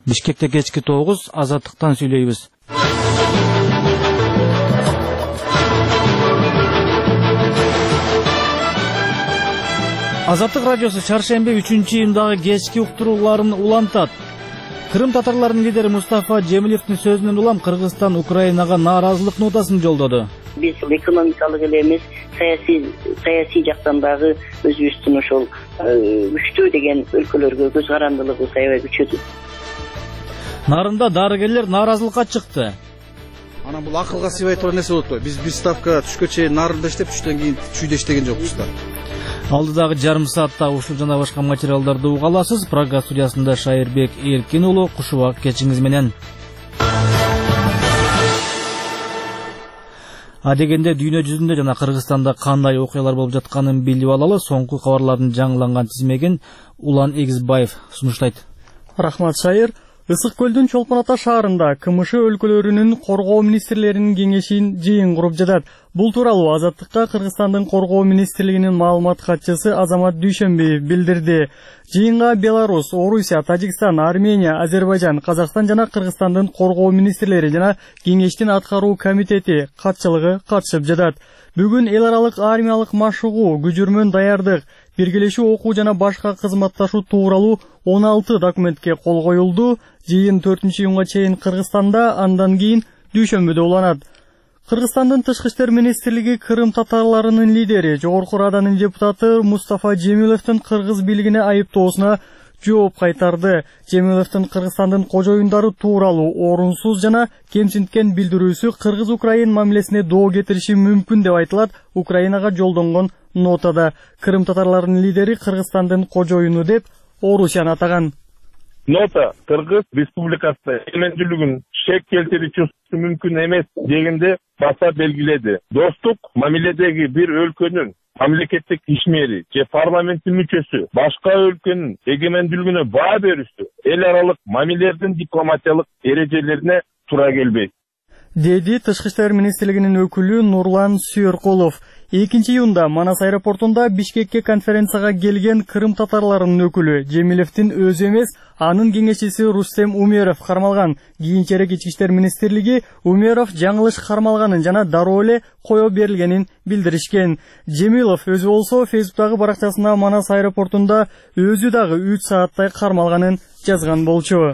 Бишкекте кечки 9, Азаттыктан сүйлөйбүз. Азаттык радиосу чаршембе 3-июндагы кечки уктурууларын улантат. Кырым татарларынын лидери Мустафа Джемилевдин сөзүнөн улам Кыргызстан Украинага нааразылык нотасын жолдоду. Биз экономикалык эле эмес, саясий жактан дагы өзүбүздүн ошол күчтүү деген өлкөлөргө көз карандылыгыбыз аябай күчөдү. Нарында дарыгерлер нааразылыкка чыкты. Анан бул акылга сыйбай турган нерсе болот. Биз бир ставка түшкө чейин нарында иштеп, түштөн кийин чүйдө иштеген жокпуз да. Алдыдагы жарым саатта ушул жана башка материалдарды уга аласыз. Прага студиясында Шайырбек Эркин уулу кушубак кечиңиз менен. Адегенде дүйнө жүзүндө жана Кыргызстанда кандай окуялар болуп жатканын билип алалы. Соңку кабарлардын жаңыланган тизмегин Улан Эгизбаев сунуштайт. Рахмат Шайыр. Ысык көлдүн Чолпон Ата шаарында КМШ өлкөлөрүнүн коргоо министрлеринин кеңешин жыйын куруп жатат. Бул тууралуу Азаттыкка Кыргызстандын коргоо министрлигинин маалымат катчысы Азамат Дүйшөнбиев билдирди. Жыйынга Беларусь, Орусия, Тажикстан, Армения, Азербайжан, Казакстан жана Кыргызстандын коргоо министрлери жана кеңештин аткаруу комитети катчылыгы катышып жатат. Бүгүн эл аралык армиялык машыгуу, күжүрмөн даярдык, биргелешүү окуу жана башка кызматташуу тууралуу 16 документке кол коюлду. Жыйын 4-июнга чейин Кыргызстанда, андан кийин Дүйшөмбүдө уланат. Кыргызстандын Тышкы иштер министрлиги Кырым татарларынын лидери, Жогорку Раданын депутаты Мустафа Джемилевдин кыргыз бийлигине айыптоосуна жооп кайтарды. Джемилевдин Кыргызстандын кожоюндары тууралуу орунсуз жана кемсинткен билдирүүсү Кыргыз-Украин мамилесине доо кетириши мүмкүн деп айтылат Украинага жолдонгон нотада. Кырым татарларынын лидери Кыргызстандын кожоюну деп Орусияны атаган. Нота Кыргыз Республикасы эгемендүүлүгүн шек келтирүүсү мүмкүн эмес дегенде баса белгиледи. Достук мамиледеги бир өлкөнүн мамлекеттик ишмери же парламенттин мүчөсү башка өлкөнүн эгемендүүлүгүнө баа берүүсү эл аралык мамилелердин дипломатиялык эрежелерине туура келбейт, деди Тышкы иштер министрлигинин өкүлү Нурлан Сүйөркулов. 2-июнда Манас аэропортунда Бишкекке конференцияга келген Кырым татарларынын өкүлү Джемилевдин өзү эмес, анын кеңешчиси Рустем Умеров кармалган. Кийинчерээк Ички иштер министрлиги Умеров жаңылыш кармалганын жана дароо эле кое берилгенин билдиришкен. Джемилов өзү болсо Фейсбуктагы баракчасында Манас аэропортунда өзү дагы 3 сааттай кармалганын жазган болчу.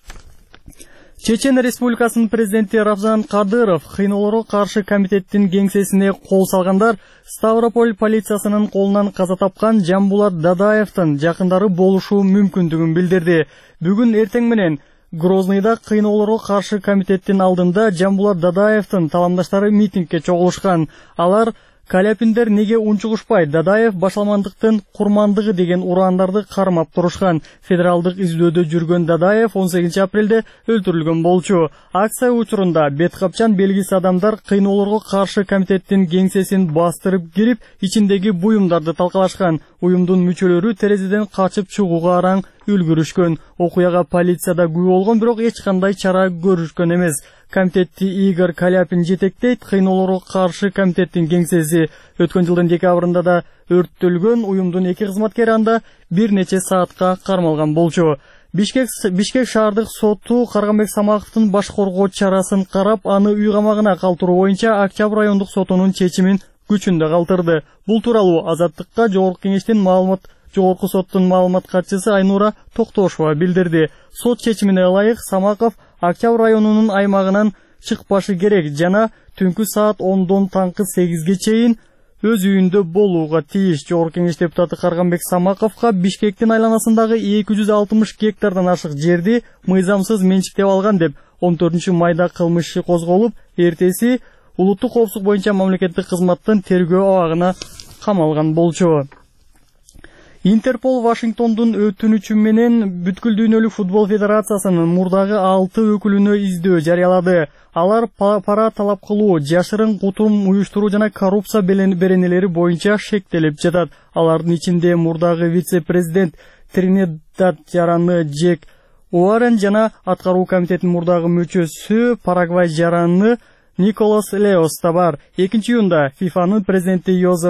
Чечен Республикасынын президенти Рамзан Кадыров кыйноолорго каршы комитеттин кеңсесине кол салгандар Ставрополь полициясынын колунан каза тапкан Жамбулат Дадаевдин жакындары болушу мүмкүндүгүн билдирди. Бүгүн эртең менен Грозныйда кыйноолорго каршы комитеттин алдында Жамбулат Дадаевдин таламдаштары митингге чогулушкан. Алар Каляпиндер неге унчугушпай, Дадаев башалмандыктын курмандыгы деген урандарды кармап турушкан. Федералдык издөөдө жүргөн Дадаев 18 апрелде өлтүрүлгөн болчу. Акция учурунда бет капчан белгисиз адамдар кыйноолорго каршы комитеттин кеңсесин бастырып кирип, ичиндеги буюмдарды талкалашкан. Уюмдун мүчөлөрү терезеден качып чыгууга араң үлгүрүшкөн. Окуяга полицияда күбө болгон, бирок эч кандай чара көрүшкөн эмес. Комитетти Игорь Каляпин жетектейт. Кыйноолорго каршы комитеттин кеңсеси өткөн жылдын декабрында да өрттөлгөн. Уюмдун 2 кызматкери анда бир нече саатка кармалган болчу. Бишкек шаардык соту Карганбек Самаковдун баш коргоо чарасын карап, аны үй камагына калтыруу боюнча Октябрь райондук сотунун чечимин күчүндө калтырды. Бул тууралуу Азаттыкка Жогорку соттун маалымат катчысы Айнура Токтошова билдирди. Сот чечимине ылайык Самаков Октябрь районунун аймагынан чыкпашы керек жана түнкү саат 10дон таңкы 8ге чейин өз үйүндө болууга тийиш. Жогорку кеңеш депутаты Карганбек Самаковго Бишкектин айланасындагы 260 гектардан ашык жерди мыйзамсыз менчиктеп алган деп 14 майда кылмыш иши козголуп, эртеси улуттук коопсуздук боюнча мамлекеттик кызматтын тергөө абагына камалган болчу. Интерпол Вашингтондун өтүнүчү менен бүткүл дүйнөлүк футбол федерациясынын мурдагы 6 өкүлүнө издөө жарыялады. Алар пара талап кылуу, жашырын кутум уюштуруу жана коррупция беренелери боюнча шектелип жатат. Алардын ичинде мурдагы вице-президент Тринидад жараны Джек Уоррен жана аткаруу комитетинин мурдагы мүчөсү Парагвай жараны Николас Леос да бар. 2-июнда ФИФАнын президенти Йозеф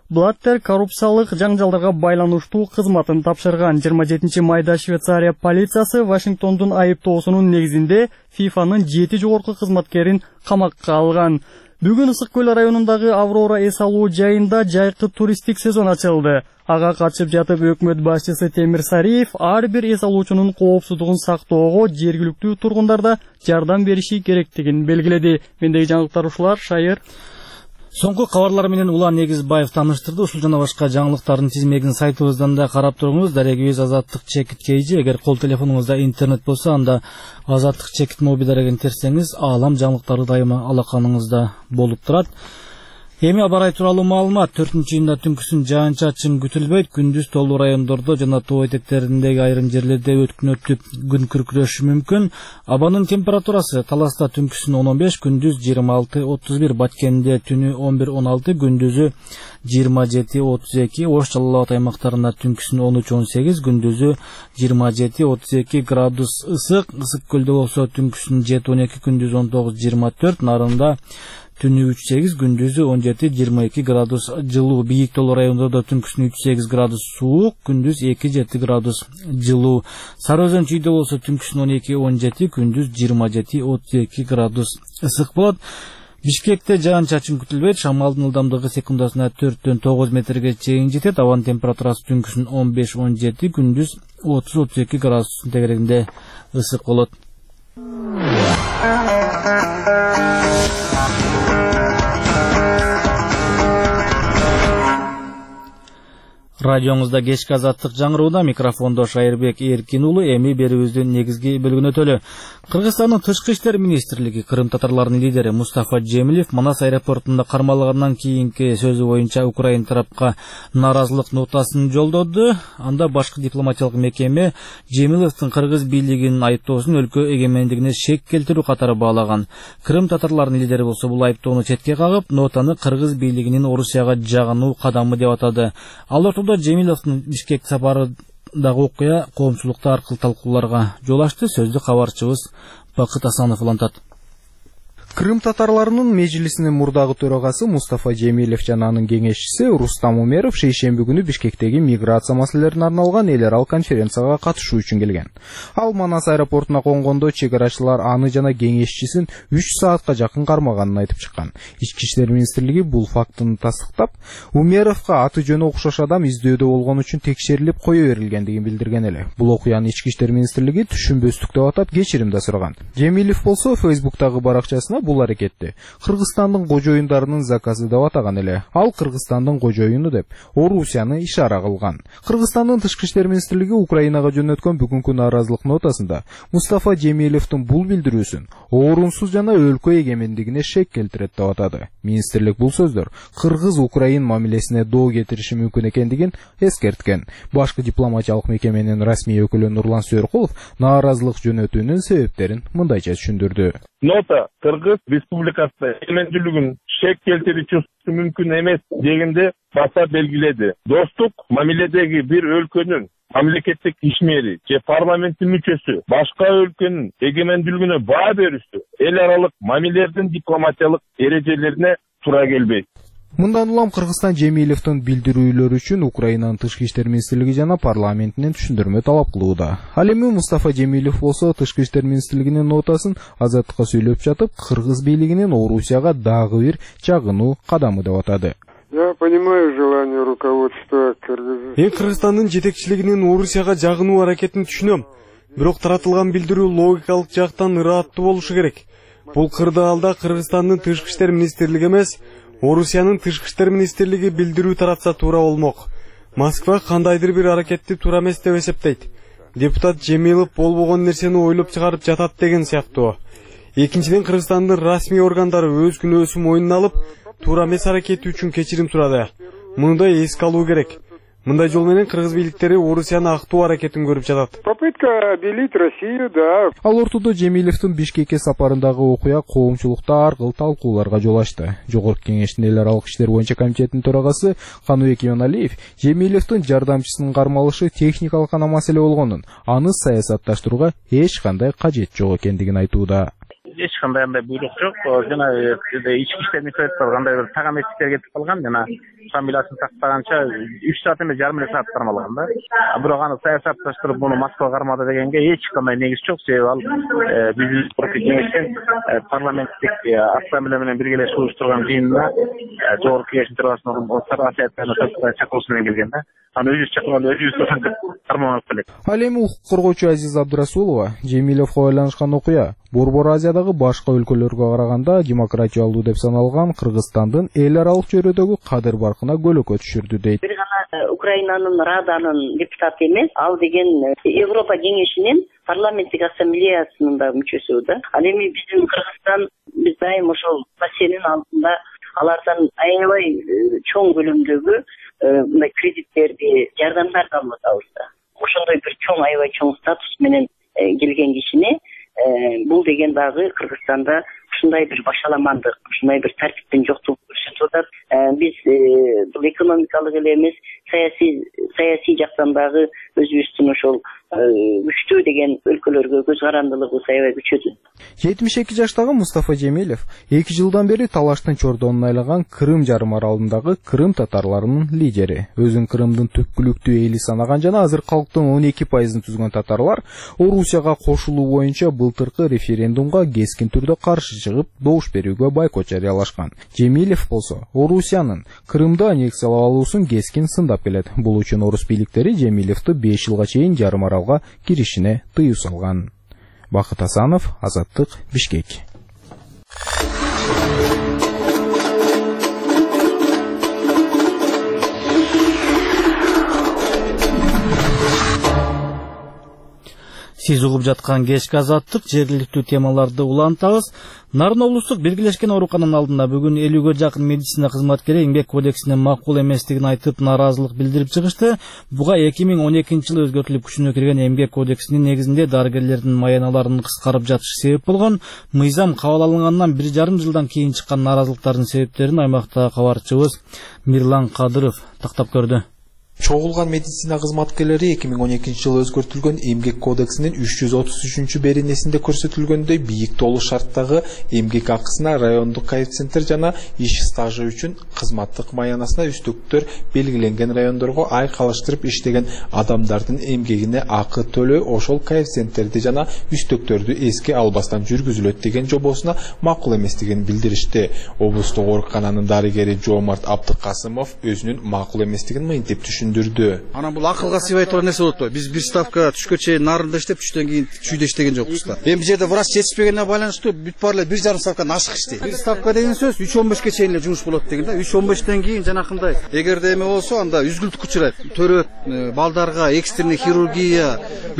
Блаттер коррупциялык жаңжалдарга байланыштуу кызматын тапшырган. 27 майда Швейцария полициясы Вашингтондун айыптоосунун негизинде ФИФАнын 7 жогорку кызматкерин камакка алган. Бүгүн Ысык көл районундагы Аврора эс алуу жайында жайкы туристтик сезон ачылды. Ага катышып жатып өкмөт башчысы Темир Сариев ар бир эс алуучунун коопсуздугун сактоого жергиликтүү тургундарда жардам бериши керектигин белгиледи. Мендеги жаңылыктар ушулар. Шайыр. Соңку кабарлар менен Улан Эгизбаев тааныштырды. Ушул жана башка жаңылыктардын тизмегин сайтыбыздан да карап туруңуз. Дарегибиз Азаттык Чекит KG. Эгер кол телефонуңузда интернет болсо, анда Азаттык Чекит моби дарегин терсеңиз, аалам жаңылыктары дайыма алаканыңызда болуп турат. Эми абарай тууралуу маалымат. 4-июнда түнкүсүн жаан-чачын күтүлбөйт. Күндүз тоолуу райондордо жана тоо этектериндеги айрым жерлерде өткүн өтүп күн күркүрөшү мүмкүн. Абанын температурасы Таласта түнкүсүн 15, күндүз 26-31, Баткенде түнү 11-16, күндүзү 27-32, Ош Жалал Абад аймактарында түнкүсүн 13-18, күндүзү 27-32 градус ысык. Ысык көлдө болсо түнкүсүн 7-12, күндүз 19-24, Нарында түнү 3-8, күндүзү 17-22 градус жылуу. Бийик тоолуу райондордо түнкүсүн 3-8 градус суук, күндүз 2-7 градус жылуу. Сары Өзөн чүйдө болсо түнкүсүн 12-17, күндүз 27-32 градус ысык болот. Бишкекте жаан-чачын күтүлбөйт. Шамалдын ылдамдыгы секундасына 4-9 метрге чейин жетет. Абанын температурасы түнкүсүн 15-17, күндүз 30-32 градус тегерегинде ысык болот. Радиоңузда кечки азаттык жаңырууда, микрофондо Шайырбек Эркин уулу. Эми берүүбүздүн негизги бөлүгүнө өтөлү. Кыргызстандын Тышкы иштер министрлиги кырым татарларынын лидери Мустафа Джемилев Манас аэропортунда кармалгандан кийинки сөзү боюнча Украина тарапка нааразылык нотасын жолдоду. Анда башкы дипломатиялык мекеме Джемилевдин кыргыз бийлигинин айыптоосун өлкө эгемендигине шек келтирүү катары баалаган. Кырым татарларынын лидери болсо бул айыптоону четке кагып, нотаны кыргыз бийлигинин Орусияга жагынуу кадамы деп атады. Ал ортодо Джемилевдин Бишкек сапарындагы окуя коомчулукта аркылуу талкууларга жол ачты. Сөздү кабарчыбыз Бакыт Асанов улантат. Кырым татарларынын межлисинин мурдагы төрагасы Мустафа Джемилев жана анын кеңешчиси Рустам Умеров шейшемби күнү Бишкектеги миграция маселелерине арналган эл аралык конференцияга катышуу үчүн келген. Ал Манас аэропортуна конгондо чек арачылар аны жана кеңешчисин 3 саатка жакын кармаганын айтып чыккан. Ички иштер министрлиги бул фактыны тастыктап, Умеровго аты жөнү окшош адам издөөдө болгон үчүн текшерилип кое берилгендигин билдирген эле. Бул окуяны Ички иштер министрлиги түшүнбөстүк деп атап кечирим да сураган. Джемилев болсо Facebook'тагы баракчасына бул аракетти Кыргызстандын кожоюндарынын заказы деп атаган эле. Ал Кыргызстандын кожоюну деп Орусияны ишара кылган. Кыргызстандын Тышкы иштер министрлиги Украинага жөнөткөн бүгүнкү нааразылык нотасында Мустафа Джемилевдин бул билдирүүсүн орунсуз жана өлкө эгемендигине шек келтирет деп атады. Министрлик бул сөздөр Кыргыз-Украин мамилесине доо кетириши мүмкүн экендигин эскерткен. Башкы дипломатиялык мекеменин расмий өкүлү Нурлан Сүйөркулов нааразылык жөнөтүүнүн себептерин мындайча түшүндүрдү. Нота Кыргыз Республикасында эгемендүүлүгүн шек келтирүүчү мүмкүн эмес дегенде баса белгиледи. Достук мамиледеги бир өлкөнүн мамлекеттик ишмери же парламенттин мүчөсү башка өлкөнүн эгемендүүлүгүнө баа берүүсү эл аралык мамилелердин дипломатиялык эрежелерине туура келбейт. Мындан улам Кыргызстан Джемилевдин билдирүүлөрү үчүн Украинанын Тышкы иштер министрлиги жана парламентинен түшүндүрмө талап кылууда. Ал эми Мустафа Джемилев болсо Тышкы иштер министрлигинин нотасын Азаттыкка сүйлөп жатып, Кыргыз бийлигинин Орусияга дагы бир жагынуу кадамы деп атады. Я понимаю желание руководства Кыргызстандын жетекчилигинин Орусияга жагынуу аракетин түшүнөм. Бирок таратылган билдирүү логикалык жактан ыраттуу болушу керек. Бул кырдаалда Кыргызстандын Тышкы иштер министрлиги эмес, Орусиянын Тышкы иштер министрлиги билдирүү таратса туура болмок. Москва кандайдыр бир аракетти туура эмес деп эсептейт. Депутат Джемилев болбогон нерсени ойлоп чыгарып жатат деген сыяктуу. Экинчиден, Кыргызстандын расмий органдары өз күнөөсүн мойнуна алып, туура эмес аракети үчүн кечирим сурады. Муну эске алуу керек. Мындай жол менен кыргыз бийликтери Орусияны актуу аракетин көрүп жатат. Попытка обелить Россию, да. Ал ортодо Джемилевдин Бишкекке сапарындагы окуя коомчулукта ар кыл талкууларга жол ачты. Жогорку кеңештин эл аралык иштер боюнча комитетинин төрагасы Каныбек Иманалиев Джемилевдин жардамчысынын кармалышы техникалык гана маселе болгонун, аны саясатташтырууга эч кандай кажет жок экендигин айтууда. эч кандай андай буйрук жок. Жана ички иштер министрлиги кандай бир тагам эстикке кетип калган. Жана фамилиясын тактаганча 3 саат эмес, жарым эле саат кармалган да. Бирок аны саясатташтырып, буну Москва кармады дегенге эч кандай негиз жок. Себеби ал биздин кеңештин парламенттик ассамблея менен биргелешип уюштурган жыйынына жогорку кеңештин төрагасынын орунбасары чакырууусу менен келген да. Аны өзүбүз чакырган, өзүбүз карманып келет. Ал эми укук коргоочу Азиз Абдырасулова Жемилевге байланышкан окуя Борбор Азиядагы башка өлкөлөргө караганда демократиялуу деп саналган Кыргызстандын эл аралык чөйрөдөгү кадыр баркына көлөкө түшүрдү дейт. Бир гана Украинанын Раданын депутаты эмес, ал деген Европа кеңешинин парламенттик ассамблеясынын да мүчөсү да. Ал эми биздин Кыргызстан, биз дайым ошол маселенин алдында алардан аябай чоң көлөмдөгү мындай кредиттерди, жардамдарды алып атабыз да. Ошондой бир чоң, аябай чоң статус менен келген кишини бул деген дагы Кыргызстанда ушундай бир башаламандык, ушундай бир тартиптин жоктугун көрсөтүп атат. Биз бул экономикалык эле эмес, саясий жактан дагы өзүбүздүн ошол күчтүү деген өлкөлөргө көз карандылыгыбыз аябай күчөдү. 72 жаштагы Мустафа Жемилев 2 жылдан бери талаштын чордонун айлаган Крым жарым аралындагы крым татарларынын лидери. Өзүн Крымдын түпкүлүктүү эли санаган жана азыр калктын 12%-ын түзгөн татарлар Орусияга кошулуу боюнча былтыркы референдумга кескин түрдө каршы чыгып, добуш берүүгө бойкот жарыялашкан. Жемилев болсо Орусиянын Крымды аннексиялап алуусун кескин сындап келет. Бул үчүн орус бийликтери Жемилевди 5 жылга чейин жарым аралга киришине тыюу салган. Бакыт Асанов, Азаттык, Бишкек. Сиз угуп жаткан кечки Азаттык, жергиликтүү темаларды улантабыз. Нарын облустук Биргелешкен оорукананын алдында бүгүн 50-гө жакын медицина кызматкери эмгек кодексине макул эместигин айтып нааразылык билдирип чыгышты. Буга 2012-жылы өзгөртүлүп күчүнө кирген эмгек кодексинин негизинде дарыгерлердин маяналарынын кыскарып жатышы себеп болгон. Мыйзам кабыл алынгандан 1,5 жылдан кийин чыккан нааразылыктардын себептерин аймактагы кабарчыбыз Мирлан Кадыров тактап көрдү. Чогулган медицина кызматкерлери 2012-жылы өзгөртүлгөн эмгек кодексинин 333 беренесинде көрсөтүлгөндөй бийик толук шарттагы эмгек акысына, райондук коэффициенттер жана иш стажы үчүн кызматтык маянасына үстүктөр белгиленген райондорго айкалыштырып иштеген адамдардын эмгегине акы төлөө ошол коэффициенттерди жана үстүктөрдү эске албастан жүргүзүлөт деген жобосуна макул эместигин билдиришти. Облустук оорукананын дарыгери Жоомарт Абдыкасымов өзүнүн макул эместигин мынтип түшүндүрдү. Анан бул акылга сыйбай турган нерсе болуп атпайбы. Биз бир ставка түшкө чейин нарында иштеп, түштөн кийин чүйдө иштеген жокпуз да. Эми бул жерде врач жетишпегенине байланыштуу бүт баары эле 1,5 ставкадан ашык иштейт. Бир ставка деген сөз 3:15ке чейин эле жумуш болот деген да. 3:15тен кийин жанакындай эгерде эме болсо анда үзгүлтүк учурайт. Төрөт балдарга экстренный хирургия,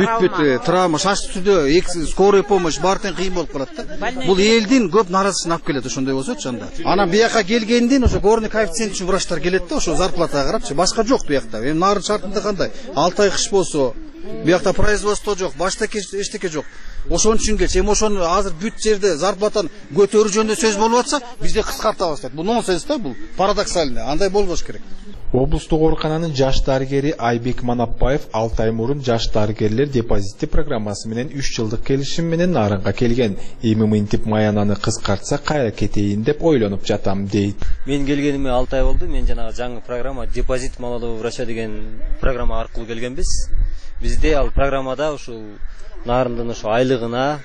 бүт травма, шаш түздө скорый помощь баардыгы кыйын болуп калат да. Бул элдин көп нааразычылыгын алып келет ошондой болсочу анда. Анан бияка келгенден ошо горный коэффициент үчүн врачтар келет да, ошо зарплатага карапчы. Башка жок биякта. Эми нарын шартында кандай? 6 ай кыш болсо, биякта производство жок, баштаки эчтеке жок. Ошон үчүн келчи. Эми ошону азыр бүт жерде зарплатаны көтөрүү жөнүндө сөз болуп атса, бизде кыскартабыз дейт. Бул нонсенс да, бул парадоксальный. Андай болбош керек. Облустук оорукананын жаш дарыгери Айбек Манапбаев 6 ай мурун жаш дарыгерлер депозити программасы менен 3 жылдык келишим менен нарынга келген. Эми мынтип маянаны кыскартса кайра кетейин деп ойлонуп жатам дейт. Мен келгениме 6 ай болду. Мен жанагы жаңы программа депозит молодого врача деген программа аркылуу келгенбиз. Бизде ал программада ушул нарындын ошо айлыгына,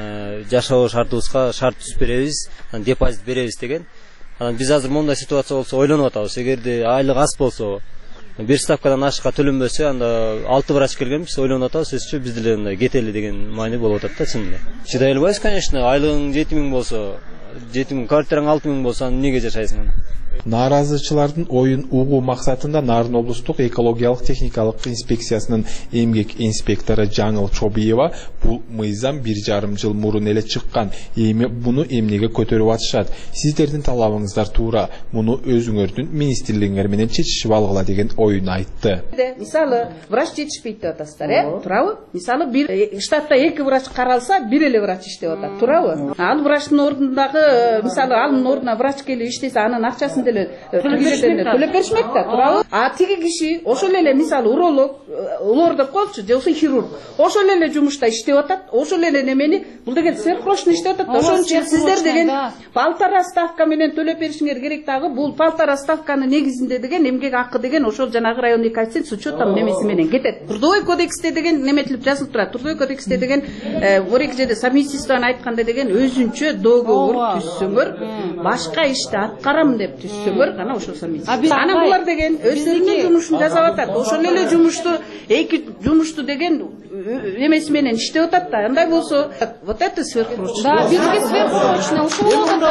жашоо шартыбызга шарт түзүп беребиз, депозит беребиз деген. Биз азыр мондай ситуация болсо ойлонуп атабыз. Эгерде айлык аз болсо, бир ставкадан ашыкка төлөнбөсө, анда 6 врач келгенбиз, ойлонуп атабыз. Сөзсүз биз деле мындай кетели деген маани болуп атат да чынында. Чыдай албайбыз, конечно. Айлыгың 7000 болсо, 7000, квартираң 6000 болсо, эмнеге жашайсың? Нааразычылардын оюн угуу максатында Нарын облустук экологиялык техникалык инспекциясынын эмгек инспектору Жаңыл Чобиева бул мыйзам 1,5 жыл мурун эле чыккан. Эми буну эмнеге көтөрүп атышат? Сиздердин талабыңыздар туура. Муну өзүңөрдүн министрлигиңер менен чечишип алгыла деген оюн айтты. Мисалы, врач жетишпейт деп атасыздар, туурабы? Мисалы, бир штатта 2 врач каралса, бир эле врач иштеп атат, туурабы? Ал врачтын ордундагы, мисалы, анын ордуна врач келип иштесе, анын акчасын деле төлөп беришмек да, туурабы? А тиги киши ошол эле мисалы уролог, лор деп коелучу, же болбосо хирург. Ошол эле жумушта иштеп атат, ошол эле немени бул деген сверхурочно иштеп атат. Ошон үчүн сиздер деген полтора ставка менен төлөп беришиңер керек дагы. Бул полтора ставканын негизинде деген эмгек акы деген ошол жанагы районный коэффициент с учетом немеси менен кетет. Трудовой кодексте деген неметилип жазылып турат. Трудовой кодексте деген бир жерде совместительствону айтканда деген өзүнчө договор түзсөңөр, башка ишти аткарам деп түзсөңөр, гана ошол совместительство. Анан булар деген өздөрүнүн жумушун жасап атат. Ошол эле жумушту, эки жумушту деген эмеси менен иштеп атат да. Андай болсо, вот это сверхурочно. Да, бизге сверхурочно ошол.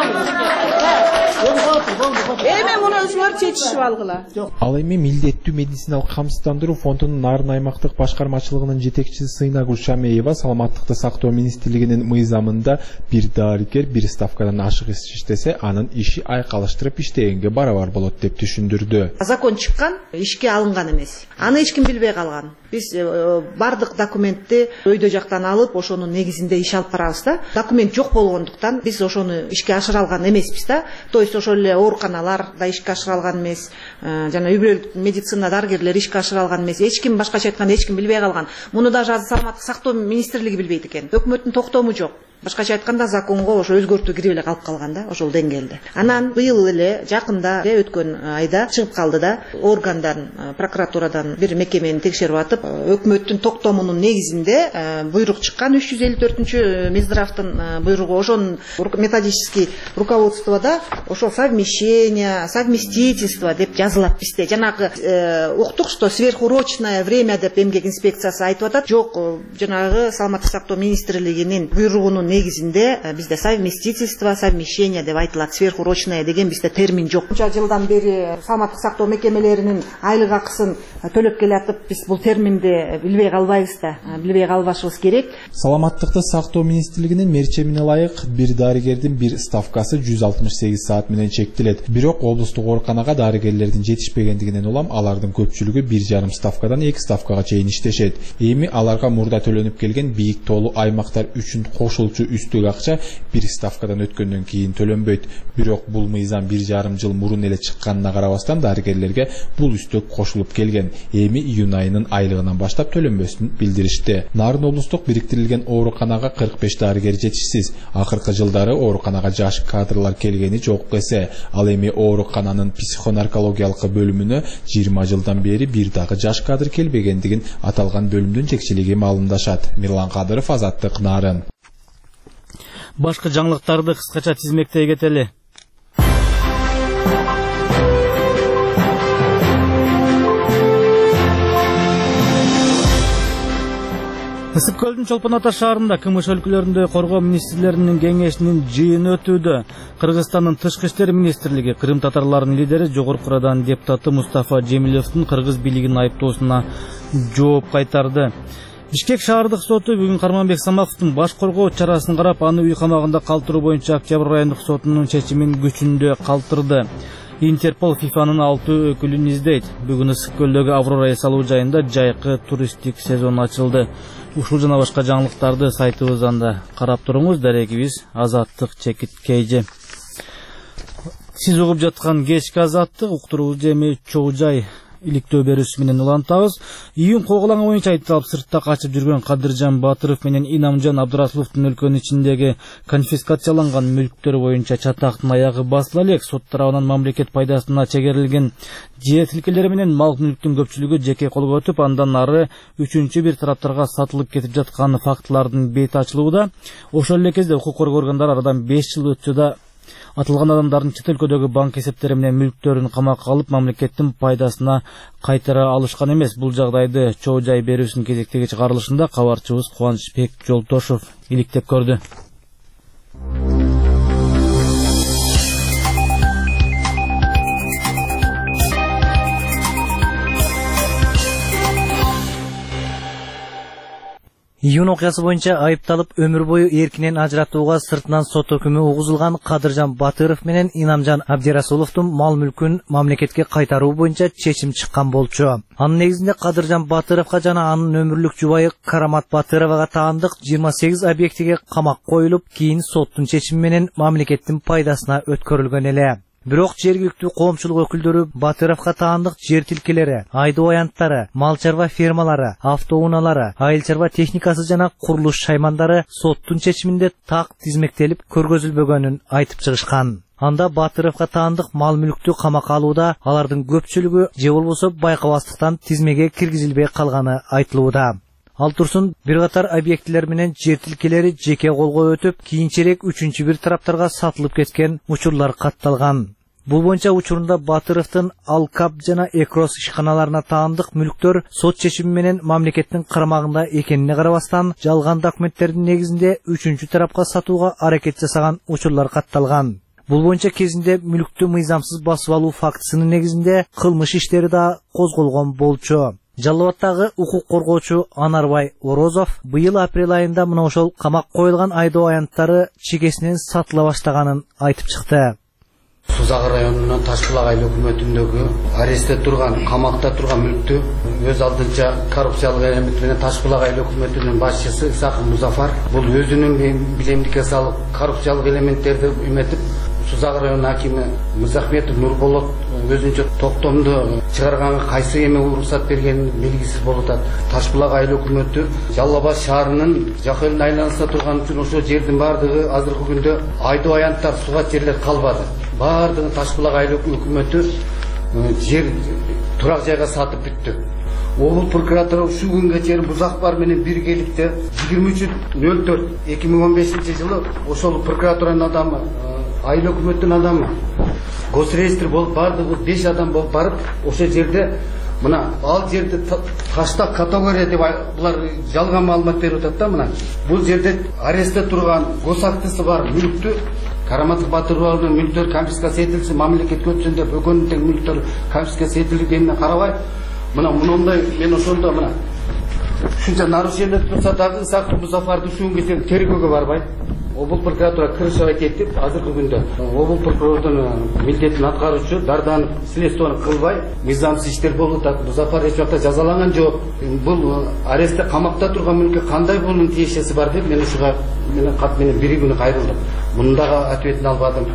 Эми муну өзүңөр чечишип алгыла. Ал эми милдеттүү медициналык камсыздандыруу фондунун Нарын аймактык башкармачылыгынын жетекчиси Сыйнагүл Шамеева саламаттыкты сактоо министрлигинин мыйзамында бир дарыгер бир ставкадан ашык иштесе, анын иши айкалыштырып иштегенге барабар болот деп түшүндүрдү. Закон чыккан, ишке алынган эмес. Аны эч ким билбей калган. Биз бардык документти өйдө жактан алып, ошонун негизинде иш алып барабыз да. Документ жок болгондуктан биз ошону ишке ашыра алган эмеспиз да. То есть ошол эле ооруканалар да ишке ашыра алган эмес, жана үй бүлөлүк медицина дарыгерлери ишке ашыра алган эмес. Эч ким, башкача айтканда, эч ким билбей калган. Муну даже саламаттык сактоо министрлиги билбейт экен. Өкмөттүн токтому жок. Башкача айтканда законго ошо өзгөртүү кирип эле калып калган да, ошол деңгээлде. Анан быйыл эле жакында өткөн айда чыгып калды да, органдан, прокуратурадан бир мекемени текшерип атып, өкмөттүн токтомунун негизинде буйрук чыккан 354-чү Минздравдын буйругу, ошонун методический руководствода ошо совместительство деп жазылат бизде. Жанагы уктук, что сверхурочное время деп эмгек инспекциясы айтып атат. Жок, жанагы саламаттык сактоо министрлигинин буйругунун негизинде бизде совместительство, совмещение деп айтылат. Сверхурочное деген бизде термин жок. Канча жылдан бери саламаттык сактоо мекемелеринин айлык акысын төлөп келатып, биз бул терминди билбей калбайбыз да, билбей калбашыбыз керек. Саламаттыкты сактоо министрлигинин мерчемине ылайык бир дарыгердин бир ставкасы 168 саат менен чектелет. Бирок облустук ооруканага дарыгерлердин жетишпегендигинен улам алардын көпчүлүгү 1,5 ставкадан 2 ставкага чейин иштешет. Эми аларга мурда төлөнүп келген бийик тоолуу аймактар үчүн кошулчу үстүк акча 1 ставкадан өткөндөн кийин төлөнбөйт. Бирок бул мыйзам 1,5 жыл мурун эле чыкканына карабастан дарыгерлерге бул үстөк кошулуп келген. Эми июнь айынын айлыгынан баштап төлөнбөсүн билдиришти. Нарын облустук бириктирилген ооруканага 45 дарыгер жетишсиз. Акыркы жылдары ооруканага жаш кадрлар келгени жок эсе. Ал эми оорукананын психонаркологиялык бөлүмүнө 20 жылдан бери бир дагы жаш кадр келбегендигин аталган бөлүмдүн жетекчилиги маалымдашат. Мирлан Кадыров, Азаттык, Нарын. Башка жаңылыктарды кыскача тизмектей кетели. Ысык көлдүн Чолпон Ата шаарында КМШ өлкөлөрүндө коргоо министрлеринин кеңешинин жыйыны өтүүдө. Кыргызстандын тышкы иштер министрлиги Кырым татарларынын лидери Жогорку Раданын депутаты Мустафа Жемилевдин кыргыз бийлигинин айыптоосуна жооп кайтарды. Бишкек шаардык соту бүгүн Карманбек Саматовдун баш коргоо чарасын карап, аны үй камагында калтыруу боюнча Октябрь райондук сотунун чечимин күчүндө калтырды. Интерпол ФИФАнын 6 өкүлүн издейт. Бүгүн Ысык көлдөгү Аврора эс алуу жайында жайкы туристтик сезон ачылды. Ушул жана башка жаңылыктарды сайтыбыздан карап туруңуз. Дарегибиз Азаттык ЧКТ. Сиз угуп жаткан кечки Азаттык уктуруубузду эми чогуу жай иликтөө берүүсү менен улантабыз. Июнь когулаңы боюнча айыпталып сыртта качып жүргөн Кадыржан Батыров менен Инамжан Абдырасуловдун өлкөнүн ичиндеги конфискацияланган мүлктөр боюнча чатактын аягы басыла элек. Сот тарабынан мамлекет пайдасына чегерилген жер тилкелери менен мал-мүлктүн көпчүлүгү жеке колго өтүп, андан ары үчүнчү бир тараптарга сатылып кетип жаткан фактылардын бети ачылууда. Ошол эле кезде укук коргоо органдары арадан 5 жыл өтсө да атылган адамдардын чет өлкөдөгү банк эсептери менен мүлктөрүн камакка алып, мамлекеттин пайдасына кайтара алышкан эмес. Бул жагдайды чоо жай берүүсүнүн кезектеги чыгарылышында кабарчыбыз Кубанычбек Жолтошов иликтеп көрдү. Июнь окуясы боюнча айыпталып өмүр бою эркинен ажыратууга сыртынан сот өкүмү угузулган Кадыржан Батыров менен Инамжан Абдирасуловдун мал-мүлкүн мамлекетке кайтаруу боюнча чечим чыккан болчу. Анын негизинде Кадыржан Батыровго жана анын өмүрлүк жубайы Карамат Батыровага таандык 28 объектиге камак коюлуп, кийин соттун чечими менен мамлекеттин пайдасына өткөрүлгөн эле. Бирок жергиликтүү коомчулук өкүлдөрү Батыровго таандык жер тилкелери, айдоо аянттары, мал чарба фермалары, автоунaalары, айыл чарба техникасы жана курулуш шаймандары соттун чечиминде так тизмектелип көргөзүлбөгөнүн айтып чыгышкан. Анда Батыровго таандык мал-мүлктү камакка алууда алардын көпчүлүгү же болбосо байкабастыктан тизмеге киргизилбей калганы айтылууда. Ал турсун бир катар объектилер менен жер тилкелери жеке колго өтүп, кийинчерээк үчүнчү бир тараптарга сатылып кеткен учурлар катталган. Бул боюнча учурунда Батыровдун Алкап жана Экрос ишканаларына таандык мүлктөр сот чечими менен мамлекеттин карамагында экенине карабастан, жалган документтердин негизинде үчүнчү тарапка сатууга аракет жасаган учурлар катталган. Бул боюнча кезинде мүлктү мыйзамсыз басып алуу фактысынын негизинде кылмыш иштери да козголгон болчу. Жалал Абадтагы укук коргоочу Анарбай Орозов быйыл апрель айында мына ошол камак коюлган айдоо аянттары чекесинен сатыла баштаганын айтып чыкты. Сузагыр районунун Ташбулак айыл өкмөтүндөгү арестте турган, камакта турган мүлктү өз алдынча коррупциялык элемент менен Ташбулак айыл өкмөтүнүн башчысы Исаков Музафар бул өзүнүн билемдикке салып коррупциялык элементтерди эметип Сузагыр районунун акими Мырзахметов Нурболот өзүнчө токтомду чыгарганга кайсы эме уруксат бергени белгисиз болуп атат. Ташбулак айыл өкмөтү Жалал Абад шаарынын Жакөөлүн айланасында турган үчүн ошол жердин бардыгы азыркы күндө айдоо аянттар сугат жерлер калбады. Бардыгын Ташбулак айыл өкмөтү жер турак жайга сатып бүттү. Облус прокуратура ушул күнгө чейин Бузакбар менен биргеликте 23.04.2015 жылы ошол прокуратуранын адамы, айыл өкмөттүн адамы, госреестр болуп бардыгы 5 адам болуп барып, ошол жерде мына ал жерде таштак категория деп булар жалган маалымат берип атат да. Мына бул жерде арестте турган госактысы бар мүлктү Караматов Батыровдун мүлктөр конфискация этилсин, мамлекетке өтсүн деп өгөнүндө мүлктөр конфискация этилгенине карабай, мына мындай мен ошондо мына ушунча нарушение турса дагы Исаков Музафарды ушунга чейин тергөөгө барбай, облус прокуратура кырышабайт этип, азыркы күндө облус прокурордун милдетин аткаруучу Дарданов следствияны кылбай, мыйзамсыз иштер болуп атат. Музафар эч убакта жазаланган жок. Бул арестте камакта турган мүлккө кандай бунун тиешеси бар деп мен ушуга кат менен бир күнү кайрылдым. Мунун дагы ответин албадым.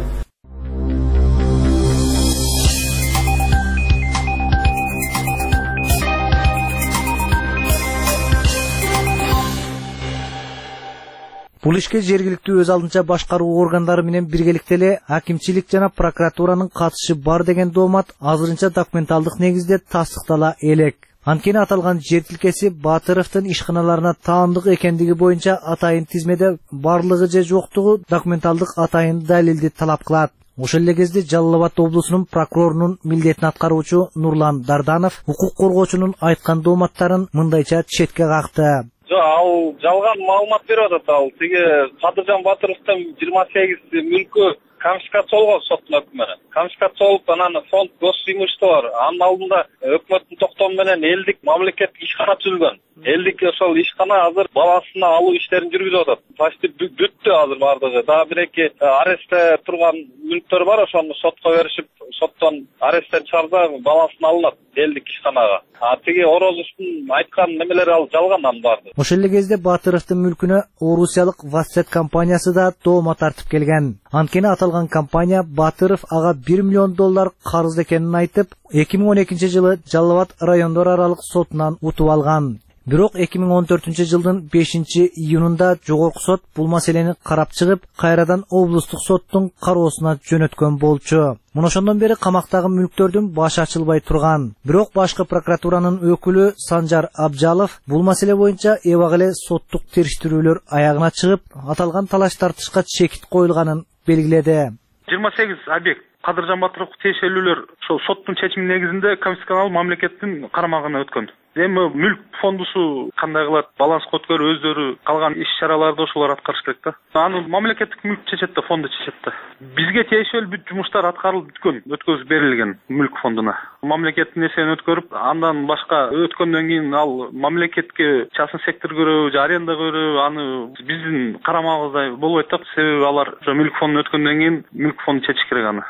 Бул ишке жергиликтүү өз алдынча башкаруу органдары менен биргеликте эле акимчилик жана прокуратуранын катышы бар деген доомат азырынча документалдык негизде тастыктала элек. Анткени аталган жер тилкеси Батыровдун ишканаларына таандык экендиги боюнча атайын тизмеде барлыгы же жоктугу документалдык атайын далилди талап кылат. Ошол эле кезде Жалал Абад облусунун прокурорунун милдетин аткаруучу Нурлан Дарданов укук коргоочунун айткан дооматтарын мындайча четке какты. Ал жалган маалымат берип атат. Ал тиги Кадыржан Батыровдун 28 мүлкү конфискацияланган соттун өкмү менен. Конфискацияланып, анан фонд госимущество бар. Анын алдында өкмөттүн токтому менен элдик мамлекеттик ишкана түзүлгөн. Элдик ошол ишкана азыр баласына алуу иштерин жүргүзүп атат. Почти бүттү азыр бардыгы. Дагы бир-эки арестте турган мүлктөр бар, ошону сотко беришип, соттон аресттен чыгарса баласын алынат элдик ишканага. Тиги Орозовдун айткан немелери ал жалган анын баардыгы. Ошол эле кезде Батыровдун мүлкүнө Орусиялык Вассет компаниясы да тоомат тартып келген. Анткени аталган компания Батыров ага $1 миллион карыз экенин айтып, 2012 жылы Жалал Абад райондор аралык сотунан утуп алган. Бирок 2014 жылдын 5 июнунда жогорку сот бул маселени карап чыгып, кайрадан облустук соттун кароосуна жөнөткөн болчу. Мына ошондон бери камактагы мүлктөрдүн башы ачылбай турган. Бирок башкы прокуратуранын өкүлү Санжар Абжалов бул маселе боюнча эбак эле соттук териштирүүлөр аягына чыгып, аталган талаш тартышка чекит коюлганын белгиледи. 28 объект Кадыржан Батыровго тиешелүүлөр ошол соттун чечими негизинде конфискацияланып мамлекеттин карамагына өткөн. Эми мүлк фондусу кандай кылат, баланс көткөрүп өздөрү калган иш-чараларды ошолор аткарыш керек да. Аны мамлекеттик мүлк чечет да, фонду чечет да. Бизге тиешелүү бүт жумуштар аткарылып бүткөн, өткөзүп берилген мүлк фондуна. Мамлекеттин эсебинен өткөрүп, андан башка өткөндөн кийин ал мамлекетке частный сектор көрөбү, же аренда көрөбү, аны биздин карамагыбызда болбойт да. Себеби алар ошо мүлк фондуна өткөндөн кийин мүлк фонду чечиш керек аны.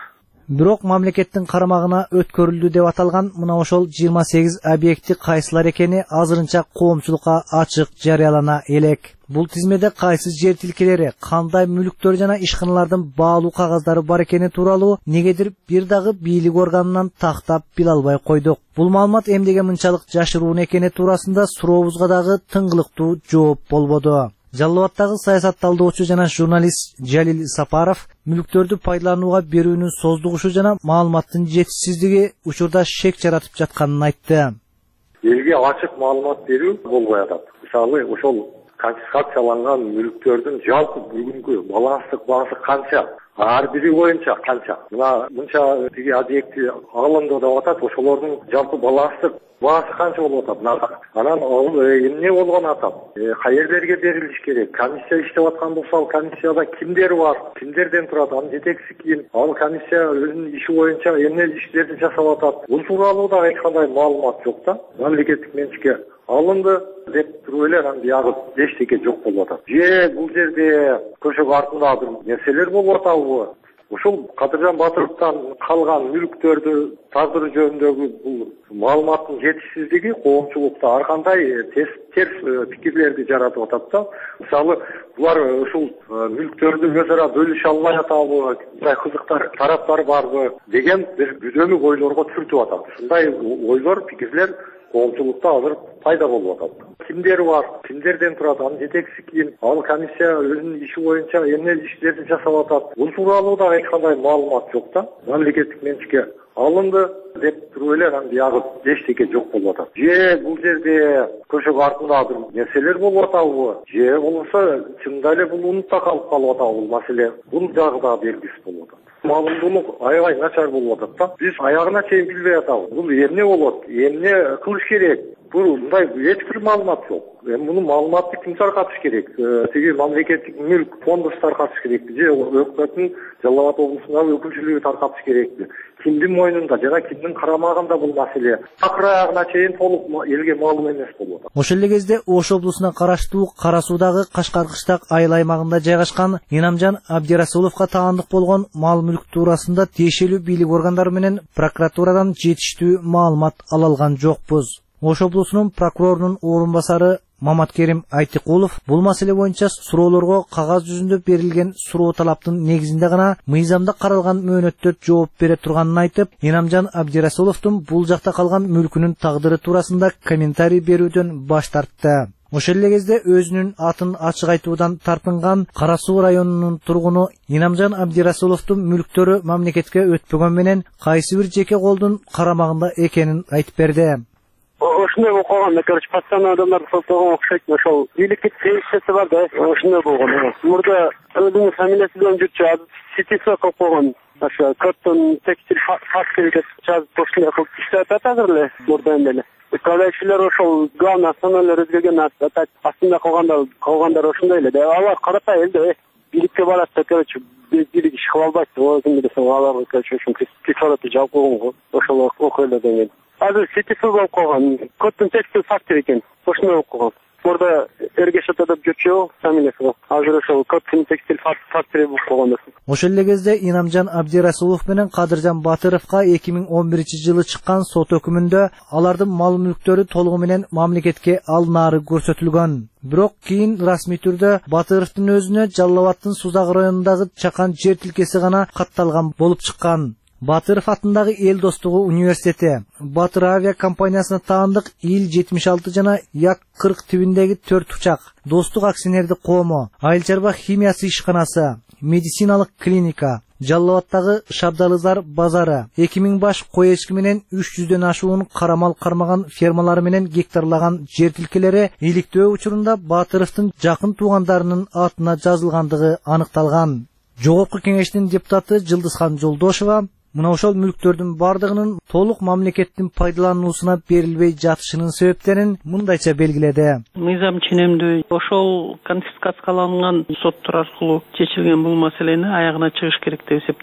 Бирок мамлекеттин карамагына өткөрүлдү деп аталган мына ошол 28 объекти кайсылар экени азырынча коомчулукка ачык жарыялана элек. Бул тизмеде кайсы жер тилкелери, кандай мүлктөр жана ишканалардын баалуу кагаздары бар экени тууралуу негедир бир дагы бийлик органынан тактап биле албай койдук. Бул маалымат эмнеге мынчалык жашыруун экени туурасында сурообузга дагы тыңгылыктуу жооп болбоду. Жалал Абадтагы саясат талдоочу жана журналист Жалил Сапаров мүлктөрдү пайдаланууга берүүнүн создугушу жана маалыматтын жетишсиздиги учурда шек жаратып жатканын айтты. Элге ачык маалымат берүү болбой атат. Мисалы ошол конфискацияланган мүлктөрдүн жалпы бүгүнкү баланстык баасы канча? Ар бири боюнча канча? Мынча тиги объекти алынды деп атат, ошолордун жалпы баланстык баасы канча болуп атат? Анан эмне болгон атат? Каерлерге берилиш керек? Комиссия иштеп аткан болсо, ал комиссияда кимдер бар? Кимдерден турат? Анын жетекчиси ким? Ал комиссия өзүнүн иши боюнча эмне иштерди жасап атат? Бул тууралуу да эч кандай маалымат жок да. Мамлекеттик менчикке алынды деп туруп эле анан биягы эчтеке жок болуп атат. Бул жерде көшөк артында бир нерселер болуп атабы? Ошол Кадыржан Батыровдон калган мүлктөрдү тагдыры жөнүндөгү бул маалыматтын жетишсиздиги коомчулукта ар кандай терс пикирлерди жаратып атат да. Мисалы, булар ушул мүлктөрдү өз ара бөлүшө албай атабы, мындай кызыктар тараптар барбы деген бир күзөмүк ойлорго түртүп атат. Ушундай ойлор, пикирлер коомчулукта азыр пайда болуп атат. Кимдер бар? Кимдерден турат? Анын жетекчиси ким? Ал комиссия өзүнүн иши боюнча эмне иштерди жасап атат? Бул тууралуу да эч кандай маалымат жок да. Мамлекеттик менчикке алынды деп туруп эле анан биягы эчтеке жок болуп атат. Бул жерде көшөк артында бир нерселер болуп атабы? Болбосо чындап эле бул унутта калып атабы бул маселе? Бул жагы да белгисиз болуп атат. Маалымдуулук аябай начар болуп атат да. Биз аягына чейин билбей атабыз. Бул эмне болот? Эмне кылыш керек? Бул мындай эч бир маалымат жок. Муну маалыматты ким таркатыш керек? Тиги мамлекеттик мүлк фонду таркатыш керекпи? Же өкмөттүн Жалал Абад облусундагы өкүлчүлүгү таркатыш керекпи? Кимдин мойнунда жана кимдин карамагында бул маселе? Акыр аягына чейин толук элге маалым эмес болуп атат. Ошол эле кезде Ош облусуна караштуу Кара Суудагы Кашкар-Кыштак айыл аймагында жайгашкан Инамжан Абдирасуловго таандык болгон мал мүлк туурасында тиешелүү бийлик органдары менен прокуратурадан жетиштүү маалымат ала алган жокпуз. Ош облусунун прокурорунун орун басары Маматкерим Айтыкулов бул маселе боюнча суроолорго кагаз жүзүндө берилген суроо талаптын негизинде гана мыйзамда каралган мөөнөттөр жооп бере турганын айтып, Инамжан Абдирасуловдун бул жакта калган мүлкүнүн тагдыры туурасында комментарий берүүдөн баш тартты. Ошол эле кезде өзүнүн атын ачык айтуудан тартынган Кара Суу районунун тургуну Инамжан Абдирасуловдун мүлктөрү мамлекетке өтпөгөн менен кайсы бир жеке колдун карамагында экенин айтып берди. Ошондой болуп калган, короче, постоянно адамдарды соттогон окшойт. Ошол бийликке тиешеси бар да, ошондой болгон. Мурда өзүнүн фамилиясы менен жүрчү, ситисо кылып койгон. Ошо Коттон текстиль фактори деп жазып ошондой кылып иштеп атат азыр эле, мурдан эле. Управляющийлер ошол главный основной өзгөргөн астында калгандар ошондой эле. Алар карапай эле бийликке барат да, короче, бийлик иш кыла албайт. Өзүң билесиң, алар короче ошон кислородду жабып койгон го. Ошол окуялардан кийин. Азыр ситисиз болуп калган. Коттон текстиль фактори экен. Ошондой болуп калган. Мурда Эргешата деп жүрчү фамилиясы. Азыр ошол Коттон текстиль фактори болуп калган. Ошол эле кезде Инамжан Абдирасулов менен Кадыржан Батыровго 2011-жылы чыккан сот өкүмүндө алардын мал мүлктөрү толугу менен мамлекетке алынаары көрсөтүлгөн. Бирок кийин расмий түрдө Батыровдун өзүнө Жалал Абадтын Сузак районундагы чакан жер тилкеси гана катталган болуп чыккан. Батыров атындагы Эл достугу университети, Батыр авиа компаниясына таандык Ил-76 жана Як-40 тибиндеги 4 учак, Достук акционердик коому, Айыл чарба химиясы ишканасы, медициналык клиника, Жалал Абадтагы Шабдалызар базары, 2000 баш кой эчки менен 300дөн ашуун карамал кармаган фермалары менен гектарлаган жер тилкелери иликтөө учурунда Батыровдун жакын туугандарынын атына жазылгандыгы аныкталган. Жогорку кеңештин депутаты Жылдызхан Жолдошова мына ошол мүлктөрдүн бардыгынын толук мамлекеттин пайдалануусуна берилбей жатышынын себептерин мындайча белгиледи. Мыйзам ченемдүү ошол конфискацияланган соттор аркылуу чечилген бул маселени аягына чыгыш керек деп эсептейм.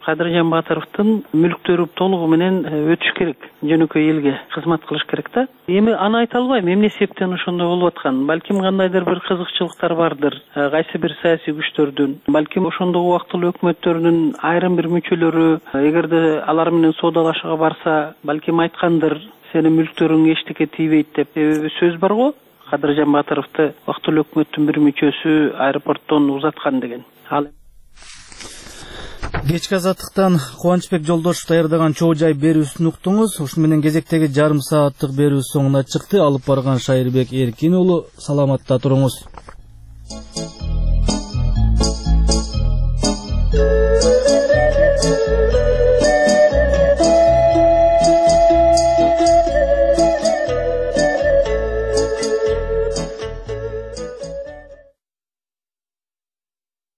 Кадыржан Батыровдун мүлктөрү толугу менен өтүш керек, жөнөкөй элге кызмат кылыш керек да. Эми аны айта албайм, эмне себептен ошондой болуп аткан. Балким кандайдыр бир кызыкчылыктар бардыр, кайсы бир саясий күчтөрдүн, балким ошондой убактылуу өкмөттөрдүн айрым бир мүчөлөрү эгерде алар менен соодалашууга барса, балким айткандыр, сенин мүлктөрүң эчтеке тийбейт деп. Себеби сөз бар го, Кадыржан Батыровду убактылуу өкмөттүн бир мүчөсү аэропорттон узаткан деген. Ал Кечки азаттыктан Кубанычбек Жолдошев даярдаган чоо жай берүүсүн уктуңуз. Ушу менен кезектеги жарым сааттык берүү соңуна чыкты. Алып барган Шайырбек Эркин уулу, саламатта туруңуз.